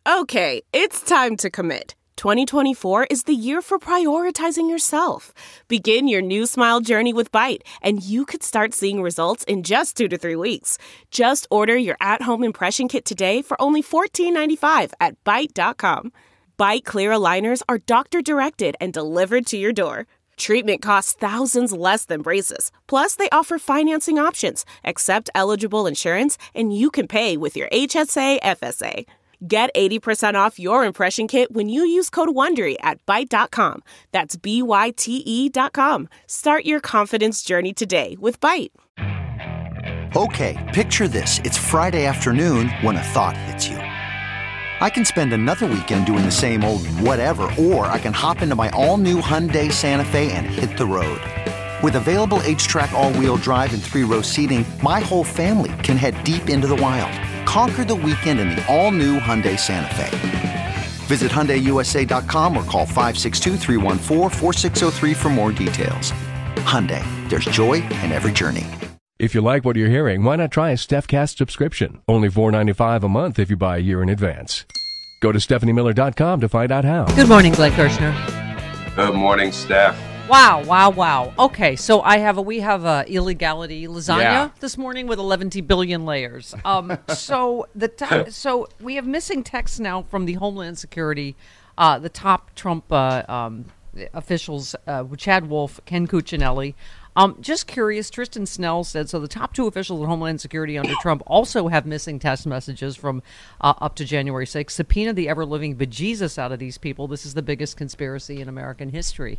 Okay, it's time to commit. 2024 is the year for prioritizing yourself. Begin your new smile journey with Byte, and you could start seeing results in just 2 to 3 weeks. Just order your at-home impression kit today for only $14.95 at Byte.com. Byte Clear aligners are doctor-directed and delivered to your door. Treatment costs thousands less than braces. Plus, they offer financing options, accept eligible insurance, and you can pay with your HSA FSA. Get 80% off your impression kit when you use code WONDERY at Byte.com. That's BYTE.com. Start your confidence journey today with Byte. Okay, picture this. It's Friday afternoon when a thought hits you. I can spend another weekend doing the same old whatever, or I can hop into my all-new Hyundai Santa Fe and hit the road. With available H-Track all-wheel drive and 3-row seating, my whole family can head deep into the wild. Conquer the weekend in the all-new Hyundai Santa Fe. Visit HyundaiUSA.com or call 562-314-4603 for more details. Hyundai, there's joy in every journey. If you like what you're hearing, why not try a StephCast subscription? Only $4.95 a month if you buy a year in advance. Go to StephanieMiller.com to find out how. Good morning, Glenn Kirshner. Good morning, Steph. Wow. Okay, so we have illegality lasagna this morning with 11 billion layers. So we have missing texts now from the Homeland Security, the top Trump officials, Chad Wolf, Ken Cuccinelli. Just curious, Tristan Snell said, so the top two officials of Homeland Security under Trump also have missing text messages from up to January 6th. Subpoena the ever-living bejesus out of these people. This is the biggest conspiracy in American history.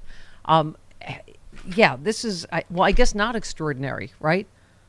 This is, I guess not extraordinary, right?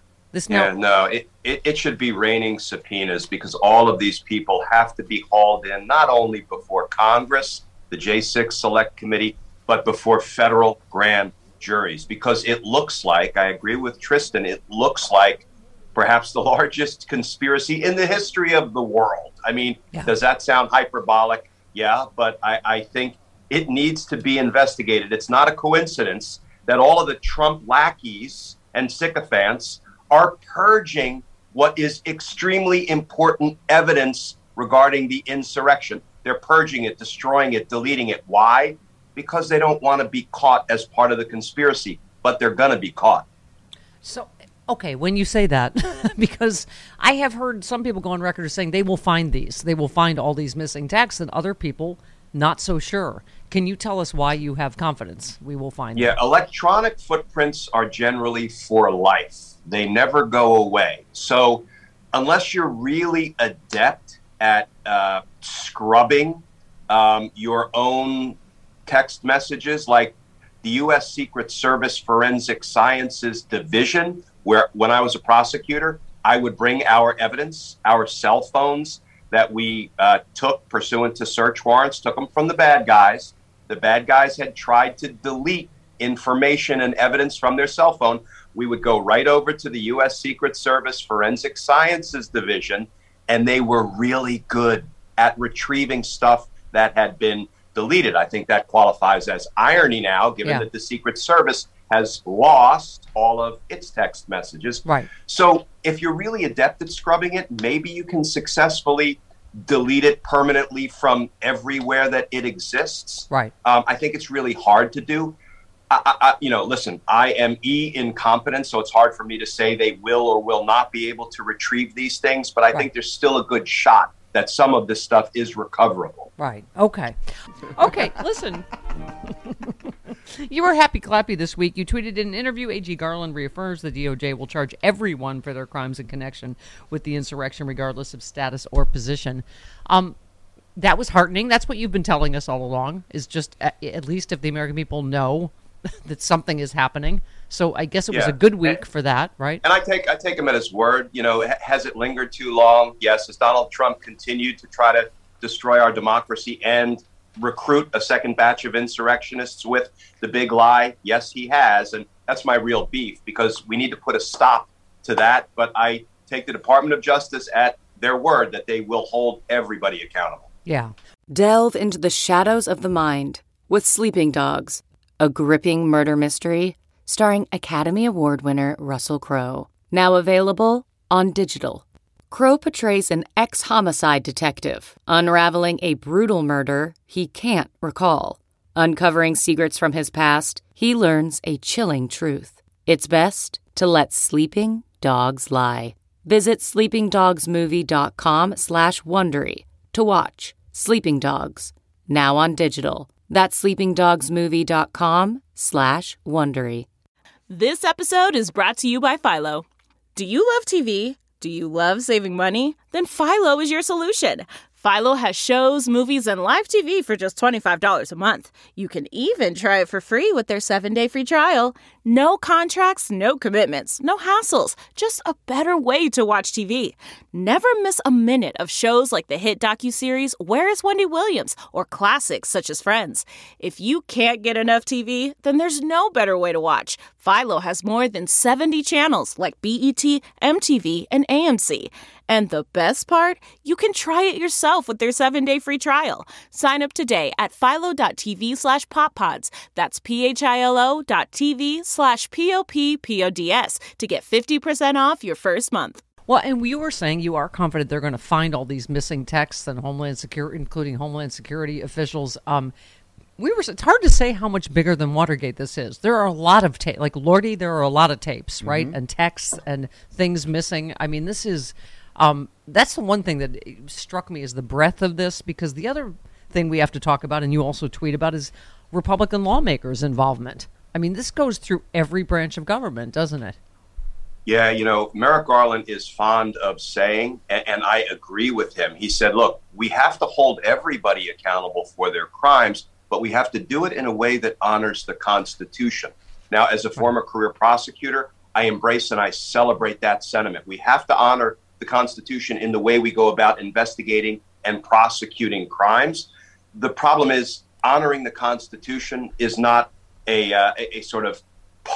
It should be raining subpoenas because all of these people have to be hauled in, not only before Congress, the J6 Select Committee, but before federal grand juries, because it looks like, I agree with Tristan, it looks like perhaps the largest conspiracy in the history of the world. I mean, Does that sound hyperbolic? Yeah, but I think it needs to be investigated. It's not a coincidence that all of the Trump lackeys and sycophants are purging what is extremely important evidence regarding the insurrection. They're purging it, destroying it, deleting it. Why? Because they don't want to be caught as part of the conspiracy, but they're going to be caught. So, okay, when you say that, because I have heard some people go on record as saying they will find these. They will find all these missing texts, and other people not so sure. Can you tell us why you have confidence we will find them? Electronic footprints are generally for life. They never go away. So unless you're really adept at scrubbing your own text messages, like the U.S. Secret Service Forensic Sciences Division, where when I was a prosecutor, I would bring our evidence, our cell phones that we took pursuant to search warrants, took them from the bad guys. The bad guys had tried to delete information and evidence from their cell phone. We would go right over to the U.S. Secret Service Forensic Sciences Division, and they were really good at retrieving stuff that had been deleted. I think that qualifies as irony now, given that the Secret Service has lost all of its text messages. Right. So if you're really adept at scrubbing it, maybe you can successfully delete it permanently from everywhere that it exists. Right. I think it's really hard to do. Listen, I am incompetent, so it's hard for me to say they will or will not be able to retrieve these things, but I think there's still a good shot that some of this stuff is recoverable. Right. Okay, listen. You were happy clappy this week. You tweeted in an interview, A.G. Garland reaffirms the DOJ will charge everyone for their crimes in connection with the insurrection, regardless of status or position. That was heartening. That's what you've been telling us all along, is just at least if the American people know that something is happening. So I guess it was a good week for that, right? And I take him at his word. You know, has it lingered too long? Yes. Has Donald Trump continued to try to destroy our democracy and recruit a second batch of insurrectionists with the big lie? Yes, he has. And that's my real beef, because we need to put a stop to that. But I take the Department of Justice at their word that they will hold everybody accountable. Yeah. Delve into the shadows of the mind with Sleeping Dogs, a gripping murder mystery starring Academy Award winner Russell Crowe. Now available on digital. Crowe portrays an ex-homicide detective unraveling a brutal murder he can't recall. Uncovering secrets from his past, he learns a chilling truth. It's best to let sleeping dogs lie. Visit sleepingdogsmovie.com/Wondery to watch Sleeping Dogs, now on digital. That's sleepingdogsmovie.com/Wondery. This episode is brought to you by Philo. Do you love TV? Do you love saving money? Then Philo is your solution. Philo has shows, movies, and live TV for just $25 a month. You can even try it for free with their 7-day free trial. No contracts, no commitments, no hassles. Just a better way to watch TV. Never miss a minute of shows like the hit docuseries Where is Wendy Williams? Or classics such as Friends. If you can't get enough TV, then there's no better way to watch. Philo has more than 70 channels like BET, MTV, and AMC. And the best part? You can try it yourself with their 7-day free trial. Sign up today at philo.tv/poppods. That's philo.tv/POPPODS to get 50% off your first month. Well, and you were saying you are confident they're going to find all these missing texts and Homeland Security, including Homeland Security officials. It's hard to say how much bigger than Watergate this is. There are a lot of tapes, like Lordy, there are a lot of tapes, right? And texts and things missing. I mean, this is... that's the one thing that struck me is the breadth of this, because the other thing we have to talk about, and you also tweet about, is Republican lawmakers' involvement. I mean, this goes through every branch of government, doesn't it? Yeah, Merrick Garland is fond of saying, and I agree with him, he said, look, we have to hold everybody accountable for their crimes, but we have to do it in a way that honors the Constitution. Now, as a former career prosecutor, I embrace and I celebrate that sentiment. We have to honor the Constitution in the way we go about investigating and prosecuting crimes. The problem is honoring the Constitution is not a sort of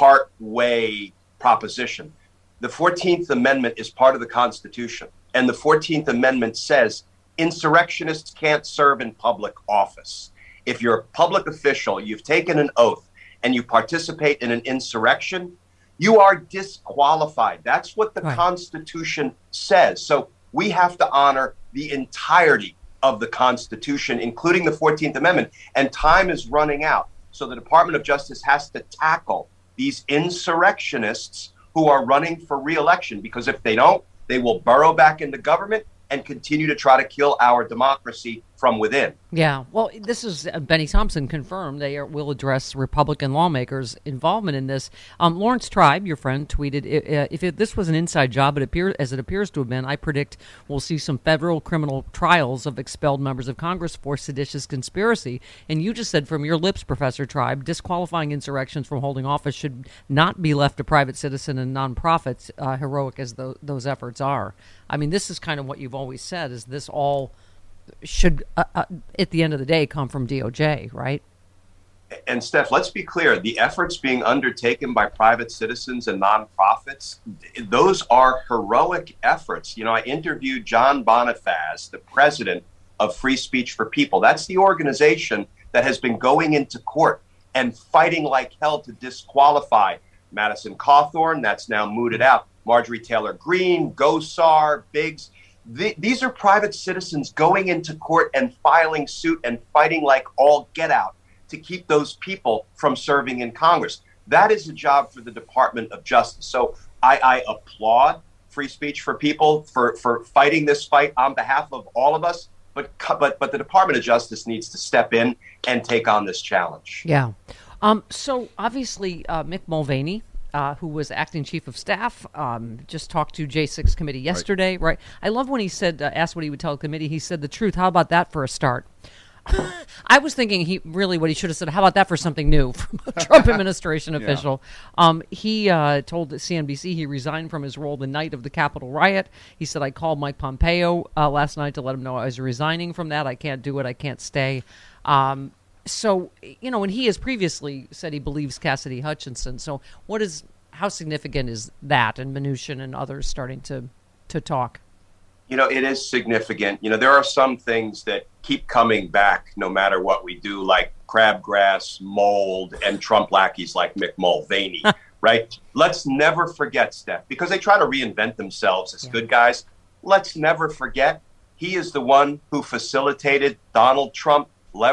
part-way proposition. The 14th Amendment is part of the Constitution, and the 14th Amendment says insurrectionists can't serve in public office. If you're a public official, you've taken an oath, and you participate in an insurrection, you are disqualified. That's what the Constitution says. So we have to honor the entirety of the Constitution, including the 14th Amendment. And time is running out. So the Department of Justice has to tackle these insurrectionists who are running for re-election, because if they don't, they will burrow back into government and continue to try to kill our democracy from within. Yeah, well, this is Benny Thompson confirmed they will address Republican lawmakers' involvement in this. Lawrence Tribe, your friend, tweeted, if this was an inside job, as it appears to have been, I predict we'll see some federal criminal trials of expelled members of Congress for seditious conspiracy. And you just said from your lips, Professor Tribe, disqualifying insurrections from holding office should not be left to private citizen and nonprofits, heroic as those efforts are. I mean, this is kind of what you've always said, is this all should, at the end of the day, come from DOJ, right? And Steph, let's be clear. The efforts being undertaken by private citizens and nonprofits, those are heroic efforts. I interviewed John Bonifaz, the president of Free Speech for People. That's the organization that has been going into court and fighting like hell to disqualify Madison Cawthorn, that's now mooted out, Marjorie Taylor Greene, Gosar, Biggs. These are private citizens going into court and filing suit and fighting like all get out to keep those people from serving in Congress. That is a job for the Department of Justice. So I applaud Free Speech for People for fighting this fight on behalf of all of us. But the Department of Justice needs to step in and take on this challenge. Yeah. So obviously, Mick Mulvaney, who was acting chief of staff, just talked to J6 committee yesterday, right? I love when he said, asked what he would tell the committee. He said the truth. How about that for a start? I was thinking what he should have said, how about that for something new from a Trump administration official? He told CNBC he resigned from his role the night of the Capitol riot. He said, I called Mike Pompeo last night to let him know I was resigning from that. I can't do it. I can't stay. So, and he has previously said he believes Cassidy Hutchinson. So how significant is that, and Mnuchin and others starting to talk? It is significant. There are some things that keep coming back no matter what we do, like crabgrass, mold, and Trump lackeys like Mick Mulvaney, right? Let's never forget, Steph, because they try to reinvent themselves as good guys. let's never forget, he is the one who facilitated Donald Trump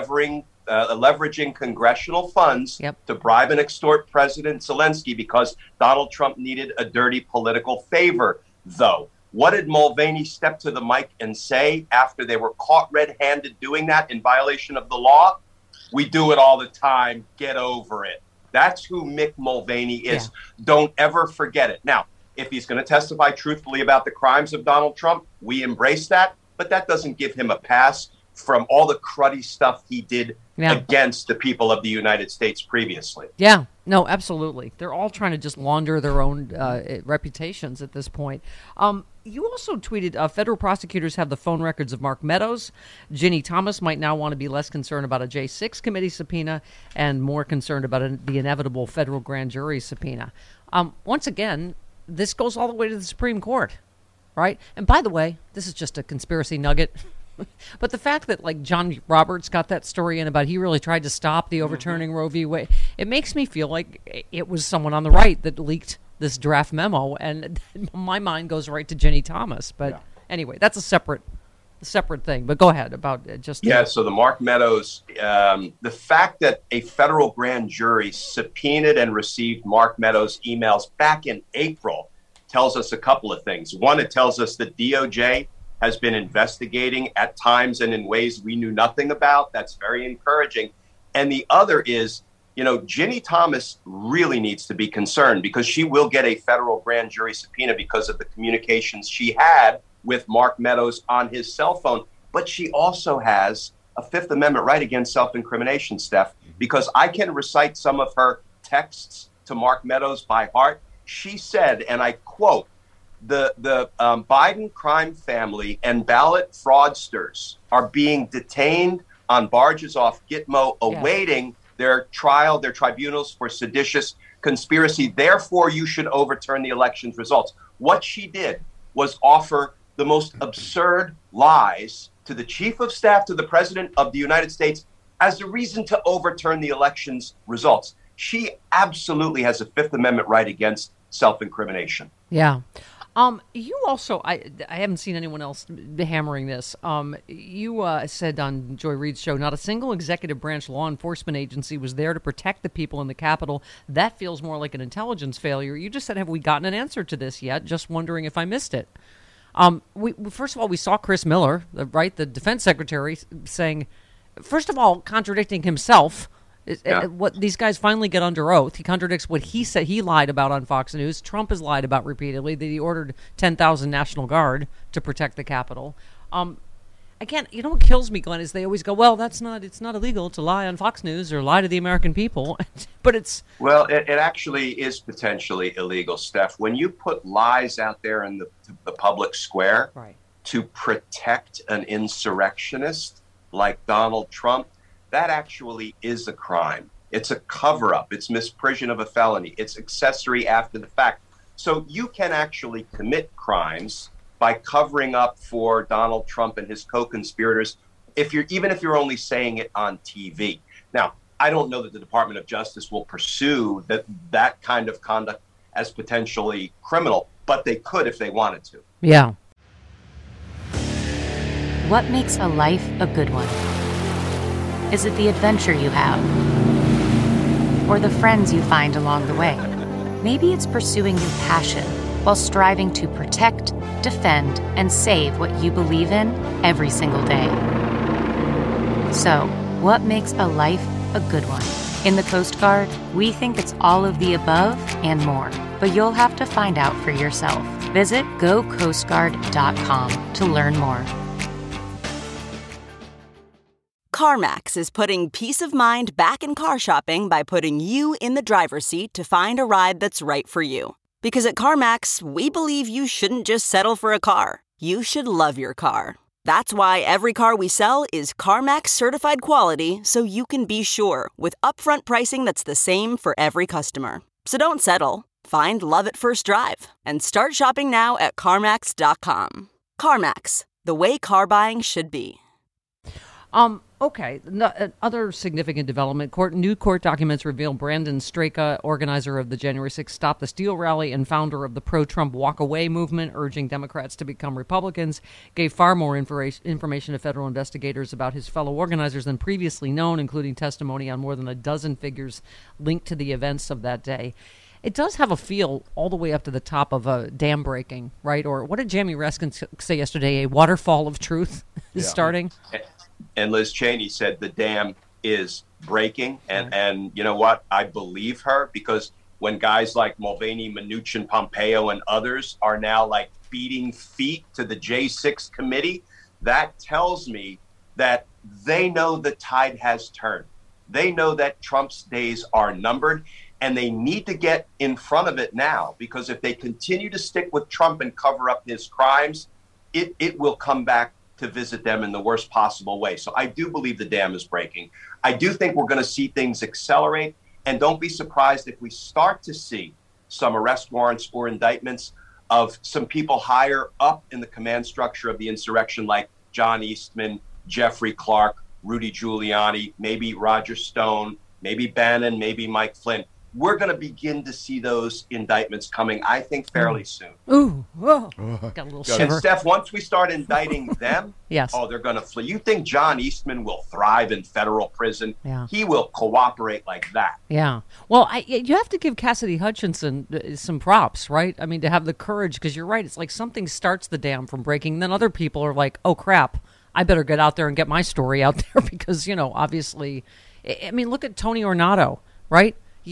leveraging congressional funds to bribe and extort President Zelensky because Donald Trump needed a dirty political favor, though. What did Mulvaney step to the mic and say after they were caught red-handed doing that in violation of the law? We do it all the time. Get over it. That's who Mick Mulvaney is. Yeah. Don't ever forget it. Now, if he's going to testify truthfully about the crimes of Donald Trump, we embrace that. But that doesn't give him a pass from all the cruddy stuff he did against the people of the United States previously. Yeah, no, absolutely. They're all trying to just launder their own reputations at this point. You also tweeted, federal prosecutors have the phone records of Mark Meadows. Ginny Thomas might now want to be less concerned about a J6 committee subpoena and more concerned about the inevitable federal grand jury subpoena. Once again, this goes all the way to the Supreme Court, right? And by the way, this is just a conspiracy nugget. But the fact that, like, John Roberts got that story in about he really tried to stop the overturning Roe v. Wade, it makes me feel like it was someone on the right that leaked this draft memo, and my mind goes right to Ginny Thomas. But anyway, that's a separate thing. But go ahead about just... Yeah, so the Mark Meadows, the fact that a federal grand jury subpoenaed and received Mark Meadows' emails back in April tells us a couple of things. One, it tells us that DOJ has been investigating at times and in ways we knew nothing about. That's very encouraging. And the other is, Ginny Thomas really needs to be concerned because she will get a federal grand jury subpoena because of the communications she had with Mark Meadows on his cell phone. But she also has a Fifth Amendment right against self-incrimination, Steph, because I can recite some of her texts to Mark Meadows by heart. She said, and I quote, the Biden crime family and ballot fraudsters are being detained on barges off Gitmo, awaiting their trial, their tribunals for seditious conspiracy. Therefore, you should overturn the election's results. What she did was offer the most absurd lies to the chief of staff to the president of the United States as a reason to overturn the election's results. She absolutely has a Fifth Amendment right against self-incrimination. Yeah. You also, I haven't seen anyone else hammering this. You said on Joy Reid's show, not a single executive branch law enforcement agency was there to protect the people in the Capitol. That feels more like an intelligence failure. You just said, have we gotten an answer to this yet? Just wondering if I missed it. First of all, we saw Chris Miller, the defense secretary, saying, first of all, contradicting himself. What these guys finally get under oath. He contradicts what he said he lied about on Fox News. Trump has lied about repeatedly that he ordered 10,000 National Guard to protect the Capitol. Again, you know what kills me, Glenn, is they always go, well, it's not illegal to lie on Fox News or lie to the American people. But it's... Well, it actually is potentially illegal, Steph. When you put lies out there in the public square to protect an insurrectionist like Donald Trump, that actually is a crime. It's a cover-up. It's misprision of a felony. It's accessory after the fact. So you can actually commit crimes by covering up for Donald Trump and his co-conspirators, even if you're only saying it on TV. Now, I don't know that the Department of Justice will pursue that kind of conduct as potentially criminal, but they could if they wanted to. Yeah. What makes a life a good one? Is it the adventure you have? Or the friends you find along the way? Maybe it's pursuing your passion while striving to protect, defend, and save what you believe in every single day. So, what makes a life a good one? In the Coast Guard, we think it's all of the above and more, but you'll have to find out for yourself. Visit GoCoastGuard.com to learn more. CarMax is putting peace of mind back in car shopping by putting you in the driver's seat to find a ride that's right for you. Because at CarMax, we believe you shouldn't just settle for a car. You should love your car. That's why every car we sell is CarMax certified quality, so you can be sure with upfront pricing that's the same for every customer. So don't settle. Find love at first drive and start shopping now at CarMax.com. CarMax, the way car buying should be. Okay. Other significant development. New court documents reveal Brandon Straka, organizer of the January 6th Stop the Steal rally and founder of the pro-Trump Walk Away movement, urging Democrats to become Republicans, gave far more information to federal investigators about his fellow organizers than previously known, including testimony on more than a dozen figures linked to the events of that day. It does have a feel all the way up to the top of a dam breaking, right? Or what did Jamie Raskin say yesterday? A waterfall of truth is starting. And Liz Cheney said the dam is breaking. And you know what? I believe her, because when guys like Mulvaney, Mnuchin, Pompeo, and others are now like beating feet to the J6 committee, that tells me that they know the tide has turned. They know that Trump's days are numbered, and they need to get in front of it now, because if they continue to stick with Trump and cover up his crimes, it will come back to visit them in the worst possible way. So I do believe the dam is breaking. I do think we're going to see things accelerate. And don't be surprised if we start to see some arrest warrants or indictments of some people higher up in the command structure of the insurrection, like John Eastman, Jeffrey Clark, Rudy Giuliani, maybe Roger Stone, maybe Bannon, maybe Mike Flynn. We're going to begin to see those indictments coming, I think, fairly soon. Ooh, whoa. Got a little shiver. And Steph, once we start indicting them, yes. Oh, they're going to flee. You think John Eastman will thrive in federal prison? Yeah. He will cooperate like that. Yeah. Well, you have to give Cassidy Hutchinson some props, right? I mean, to have the courage, because you're right. It's like something starts the dam from breaking. Then other people are like, oh, crap, I better get out there and get my story out there because, obviously, I mean, look at Tony Ornato, right?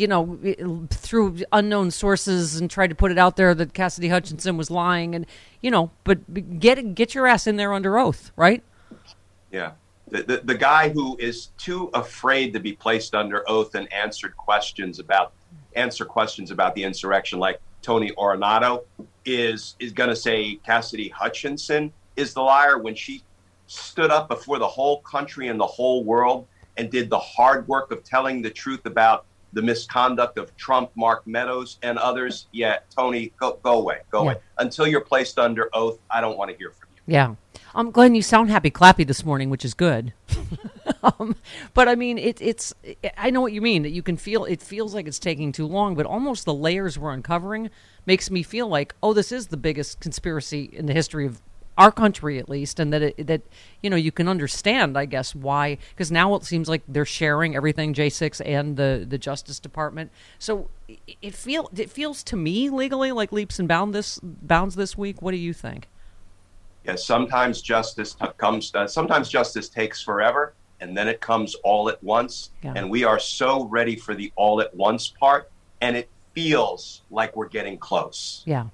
Through unknown sources and tried to put it out there that Cassidy Hutchinson was lying, and but get your ass in there under oath, right? Yeah, the guy who is too afraid to be placed under oath and answer questions about the insurrection, like Tony Ornato, is going to say Cassidy Hutchinson is the liar when she stood up before the whole country and the whole world and did the hard work of telling the truth about the misconduct of Trump, Mark Meadows, and others. Yeah, Tony, go away. Go away. Until you're placed under oath, I don't want to hear from you. Yeah. Glenn, you sound happy-clappy this morning, which is good. But, I mean, I know what you mean, that you can feel, it feels like it's taking too long, but almost the layers we're uncovering makes me feel like, this is the biggest conspiracy in the history of our country, at least, and that you can understand, I guess, why, because now it seems like they're sharing everything, J6 and the Justice Department. So it feels to me legally like leaps and bounds this week. What do you think? Yeah, sometimes justice sometimes justice takes forever, and then it comes all at once. Yeah. And we are so ready for the all at once part, and it feels like we're getting close. Yeah.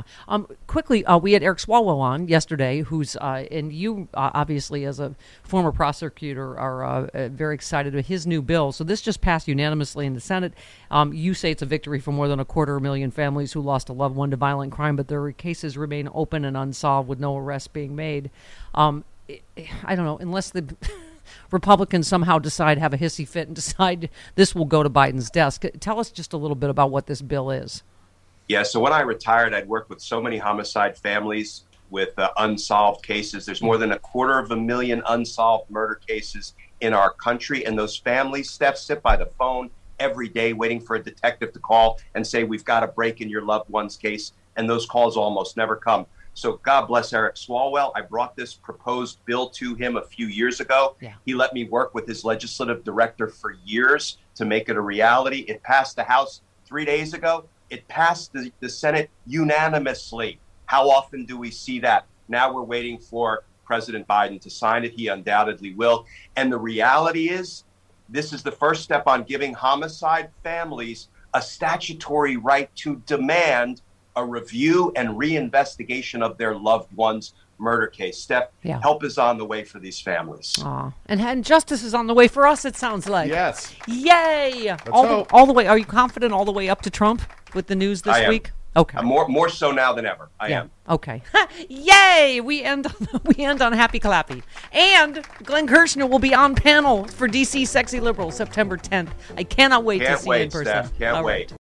Quickly, we had Eric Swalwell on yesterday, who's and you obviously, as a former prosecutor, are very excited about his new bill. So this just passed unanimously in the Senate. You say it's a victory for more than 250,000 families who lost a loved one to violent crime, but their cases remain open and unsolved with no arrests being made. I don't know, unless the Republicans somehow have a hissy fit and decide this will go to Biden's desk. Tell us just a little bit about what this bill is. Yeah, so when I retired, I'd worked with so many homicide families with unsolved cases. There's more than 250,000 unsolved murder cases in our country, and those families, Steph, sit by the phone every day waiting for a detective to call and say, we've got a break in your loved one's case, and those calls almost never come. So God bless Eric Swalwell. I brought this proposed bill to him a few years ago. Yeah. He let me work with his legislative director for years to make it a reality. It passed the House 3 days ago. It passed the Senate unanimously. How often do we see that? Now we're waiting for President Biden to sign it. He undoubtedly will. And the reality is, this is the first step on giving homicide families a statutory right to demand a review and reinvestigation of their loved one's murder case. Steph, help is on the way for these families. And justice is on the way for us, it sounds like. Yes. Yay! All the way. Are you confident all the way up to Trump with the news this week? Okay. More so now than ever. I am. Okay. Yay! We end on happy clappy. And Glenn Kirshner will be on panel for DC Sexy Liberals September 10th. I cannot wait to see you in person. Steph. Can't wait.